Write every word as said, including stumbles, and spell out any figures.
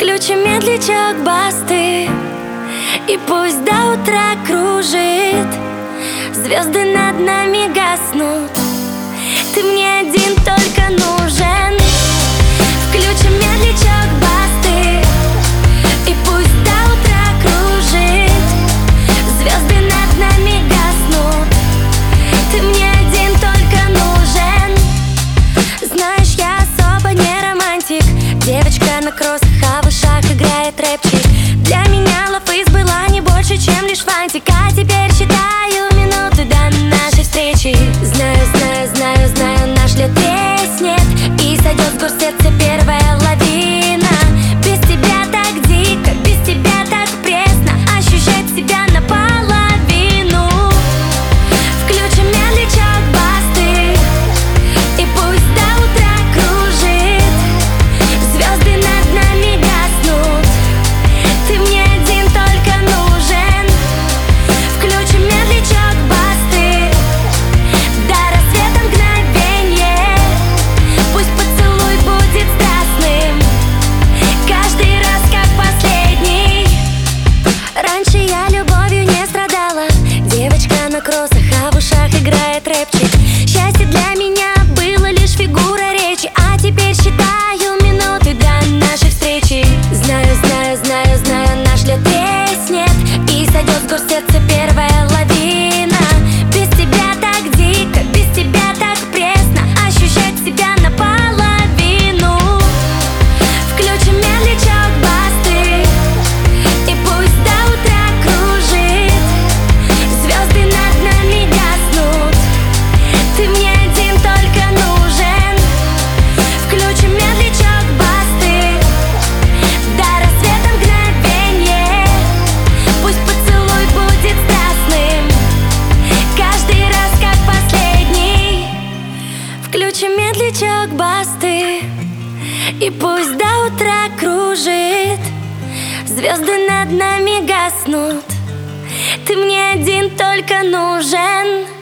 Включим медлячок басты, и пусть до утра кружит. Звезды над нами гаснут, ты мне один только нужен. Включим медлячок басты, и пусть до утра кружит. Звезды над нами гаснут, ты мне один только нужен. Знаешь, я особо не романтик, девочка на кроссах, а в ушах играет рэпчик. Для меня love is была не больше, чем лишь фантик. А теперь считаю минуты до нашей встречи. Знаю, знаю, знаю, знаю, наш лед треснет, и сойдет с гор сердца первая лавина. Без тебя так дико, без тебя так пресно ощущать себя наполовину. Включим медлячок басты, и пусть до утра кружит. Звезды над нами гаснут, ты мне один только нужен. Включим медлячок басты, до рассвета мгновенье. Пусть поцелуй будет страстным, каждый раз как последний. Раньше я любовью не страдала, девочка на кроссах, а в ушах играет рэпчик. Счастье для меня было лишь фигура речи, а теперь считаю минуты до нашей встречи. Знаю, знаю, знаю, знаю, наш лед треснет, и сойдет с гор сердца первая лавина. Без тебя так дико, без тебя так пресно ощущать себя наполовину. Включим медлячок басты, и пусть до утра кружит. Звезды над нами гаснут, ты мне один только нужен. Включим медлячок басты, до рассвета мгновенье. Пусть поцелуй будет страстным, каждый раз как последний. Включим медлячок басты, и пусть до утра кружит. Звезды над нами гаснут, ты мне один только нужен.